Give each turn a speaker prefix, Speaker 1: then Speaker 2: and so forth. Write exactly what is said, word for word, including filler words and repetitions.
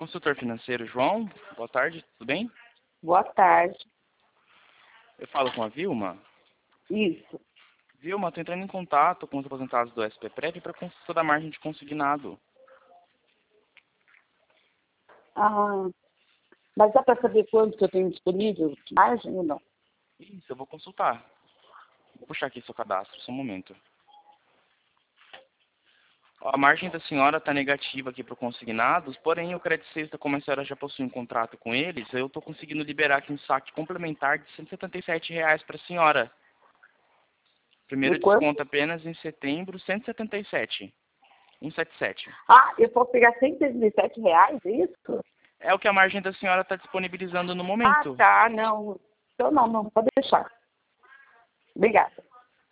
Speaker 1: Consultor financeiro, João. Boa tarde, tudo bem?
Speaker 2: Boa tarde.
Speaker 1: Eu falo com a Vilma.
Speaker 2: Isso.
Speaker 1: Vilma, estou entrando em contato com os aposentados do S P Prev para consulta da margem de consignado.
Speaker 2: Ah, mas dá para saber quanto que eu tenho disponível de margem ou não?
Speaker 1: Isso, eu vou consultar. Vou puxar aqui seu cadastro, só um momento. Ó, a margem da senhora está negativa aqui para consignados, porém o Credit Suisse, como a senhora já possui um contrato com eles, eu estou conseguindo liberar aqui um saque complementar de cento e setenta e sete reais para a senhora. Primeiro
Speaker 2: De quanto?
Speaker 1: desconto apenas em setembro, cento e setenta e sete. cento e setenta e sete.
Speaker 2: Ah, eu posso pegar cento e setenta e sete reais, é isso?
Speaker 1: É o que a margem da senhora está disponibilizando no
Speaker 2: Ah,
Speaker 1: momento.
Speaker 2: tá, não. Então não, não, pode deixar. Obrigada.